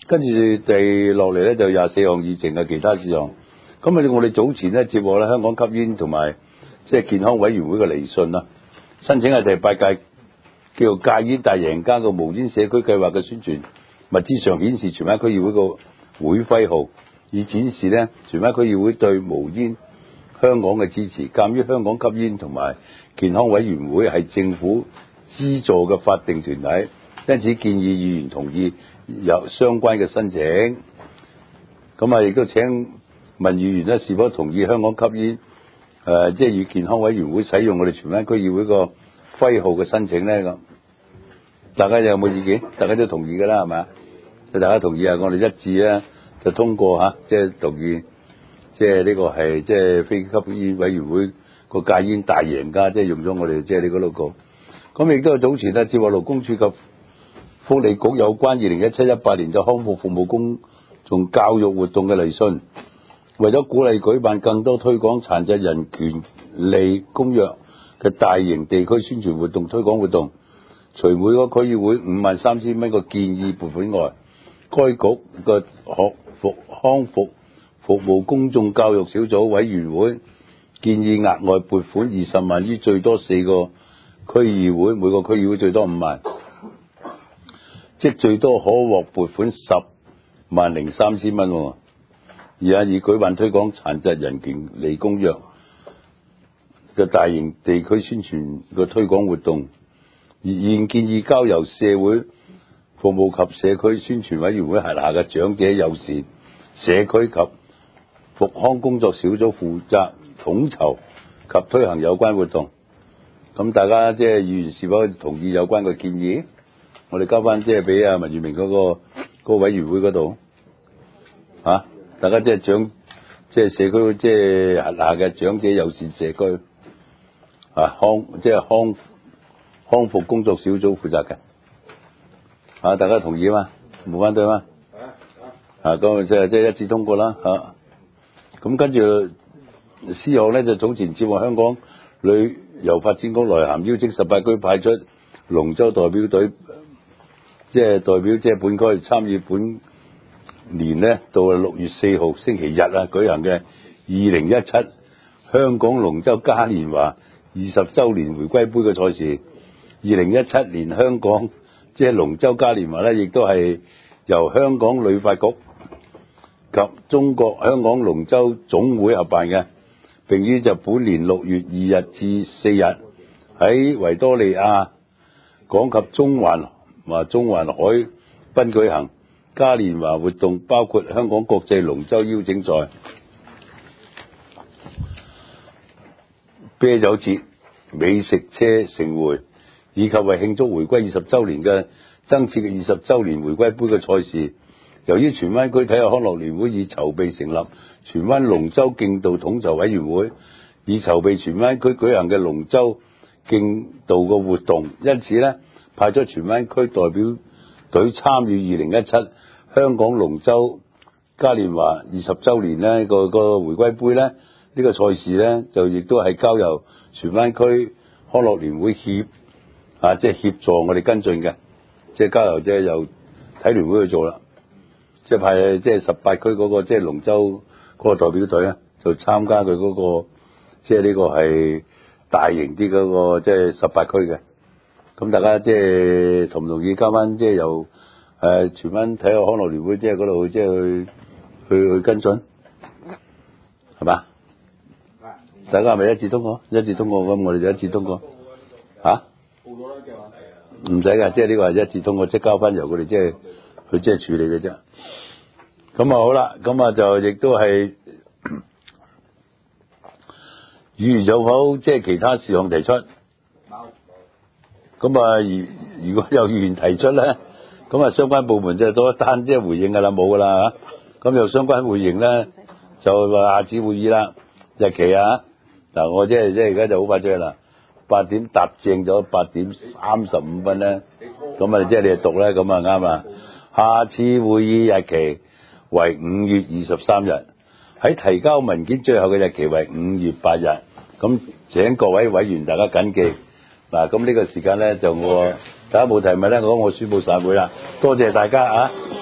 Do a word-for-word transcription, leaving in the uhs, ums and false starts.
跟住第落嚟咧就廿四項議程嘅其他事項。咁啊，我哋早前咧接獲咧香港吸煙同埋即係健康委員會嘅嚟信啦，申請係第八屆叫做戒煙大贏家嘅無煙社區計劃嘅宣傳物資上顯示荃灣區議會個會徽號，以展示咧荃灣區議會對無煙香港嘅支持。鑑於香港吸煙同埋健康委員會係政府資助嘅法定團體，因此建議議員同意有相關嘅申請。咁啊，亦都請問議員咧是否同意香港吸煙誒，即係與健康委員會使用我哋荃灣區議會個徽號嘅申請咧？咁大家有冇意見？大家都同意㗎啦，係咪？大家同意啊，我哋一致咧就通過嚇，即係同意，即係呢個係即係非吸煙委員會個戒煙大贏家，即係用咗我哋即係呢個 logo。咁亦都係早前咧接獲勞工處及福利局有關二零一七一八年就康復服務公眾教育活動嘅嚟信，為咗鼓勵舉辦更多推廣殘疾人權利公約嘅大型地區宣傳活動推廣活動，除每個區議會五萬三千蚊個建議撥款外，該局嘅學服康復服務公眾教育小組委員會建議額外撥款二十萬於最多四個區議會，每個區議會最多五萬，即最多可獲撥款十萬零三千蚊。而家以舉辦推廣殘疾人權利公約嘅大型地區宣傳嘅推廣活動，而現建議交由社會服務及社區宣傳委員會轄下嘅長者友善社區及復康工作小組負責統籌及推行有關活動。咁大家即係議員是否同意有關嘅建議？我哋交翻即係俾阿文裕明嗰個嗰個委員會嗰度嚇，大家即係長即係社區即係轄下嘅長者友善社區啊康即係康康復工作小組負責嘅啊，大家同意嘛？冇反對嘛？啊咁即係即係一致通過啦嚇。咁跟住司項咧就早前接獲香港旅遊發展局來函，邀請十八區派出龍舟代表隊，即係代表即係本區參與本年呢到六月四號星期日啊舉行嘅二零一七香港龍舟嘉年華二十週年回歸杯嘅賽事。二零一七年香港即係龍舟嘉年華咧，亦都係由香港旅發局及中國香港龍舟總會合辦嘅，並於就本年六月二日至四日喺維多利亞港及中環或中環海濱舉行。嘉年華活動包括香港國際龍舟邀請賽、啤酒節、美食車盛會，以及為慶祝回歸二十週年嘅增設嘅二十週年回歸杯嘅賽事。由於荃灣區體育康樂聯會已籌備成立荃灣龍舟競渡統籌委員會，以籌備荃灣區舉行嘅龍舟競渡嘅活動，因此呢派咗荃灣區代表隊參與二零一七香港龍舟嘉年華二十週年呢個個回歸杯呢，呢、呢個賽事呢就亦都係交由荃灣區康樂聯會協啊，即係協助我哋跟進嘅，即係交由即係由體聯會去做啦。即係派即係十八區嗰個即係龍舟嗰個代表隊咧，就參加佢嗰個即係呢個係大型啲嗰個即係十八區嘅。咁大家即係同唔同意交翻即係由誒荃灣體育康樂聯會即係嗰度即係去去去跟進，係嘛？大家係咪一致通過？一致通過咁，我哋就一致通過嚇。唔使㗎，即係呢個係一致通過，即係交翻由佢哋即係去即係處理嘅啫。咁啊好啦，咁啊就亦都係議員有否即係其他事項提出？咁啊，如如果有議員提出咧，咁啊相關部門就多一單即係回應㗎啦，冇㗎啦嚇。咁又相關回應咧，就話下次會議啦，日期啊嗱，我即係即係而家就好快脆啦，八點搭正咗八點三十五分咧，咁啊即係你哋讀咧，咁啊啱啦。下次會議日期為五月二十三日，喺提交文件最後嘅日期為五月八日。咁請各位委員大家謹記嗱，咁呢個時間咧就我大家冇提問咧，我我宣佈散會啦，多謝大家啊！